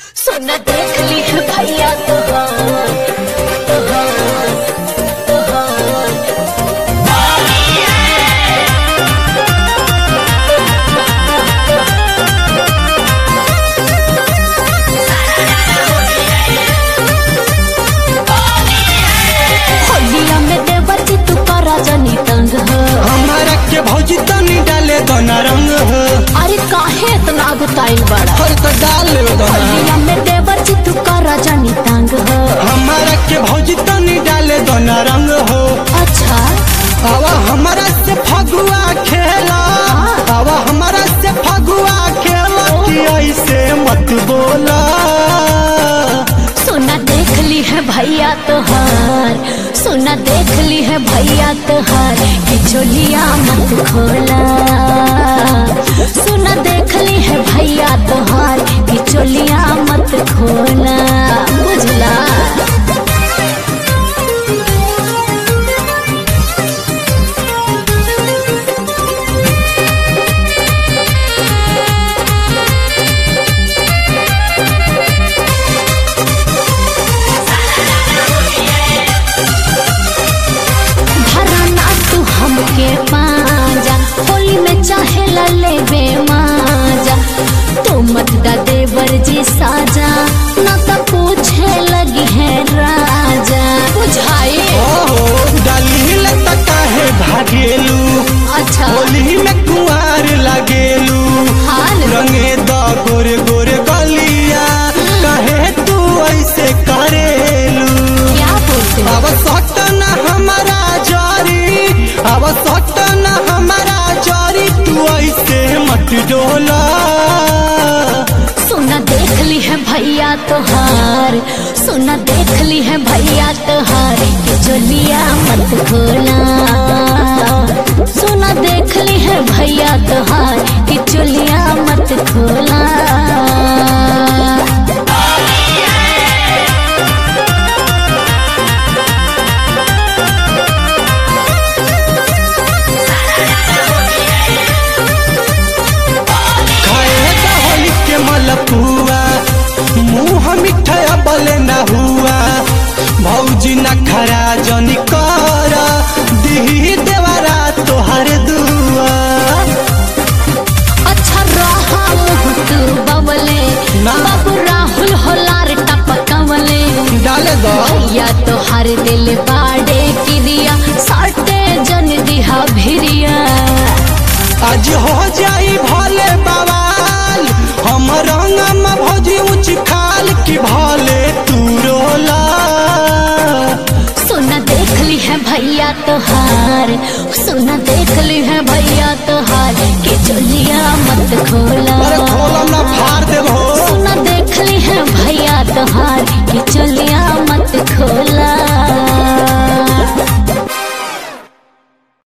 सोना देख ली है भैया तोहार तोहार तोहार होलिया में देवती तू करा जनी तंग हो हमारा के भौजी तनी डाले दोना रंग हो। अरे काहे इतना गुताइल बड़ा हर तो डाल ले दोना। होलिया में देवती तू करा जनी तंग हो हमारा के भौजी तनी डाले दोना रंग हो। अच्छा आवा हमारा से फगुआ खेला, आवा हमारा से फगुआ खेला कि ऐसे मत बोला। सोना देख ली है भैया तोहार सोना देख ली है भैया तोहार कि चोलिया मत खोला। सोना देख ली है भैया तोहार कि चोलिया मत खोला बुझला। भराना तू हमके पाजा होली में चाहे लेबे माजा तो मत दा देवर जी साजा ना तो पूछे लगी है राजा बुझाए। ओहो डाली ले त काहे भागेलू, अच्छा होली में कुंवार लागेलू। हाल रंगे द गोरे गोरे गलिया, काहे तू ऐसे करेलू। क्या बोलते हो? अब सटन हमारा जारी, अब सटन हमारा जारी, तू ऐसे मत डोला। सोना देख ली है भैया तोहार सोना देख ली है भैया तोहार कि चोलिया मत खोला। सोना देख ली है भैया तोहार कि चोलिया मत खोला। खाए द होली के मलपुआ, मुँह मिठाया बले न हुआ। भौजी न खरा जनी कर, दिही देवरा तोहर दुआ। अच्छा रहा मुँह तू बवले ना। बाबू राहुल होलार टपकवले डाले दो भैया तोहार दिल बाड़े किरिया साटे जन दिहा भिरिया। आज हो जाई भले बवाल, हम रंग में भौजी ऊंच खाल की भले तू रोला। सोना देख ली है भैया तोहार सोना देख ली है भैया तोहार कि चोलिया मत खोला। अरे खोला ना फाड़ देबो। सोना देख ली है भैया तोहार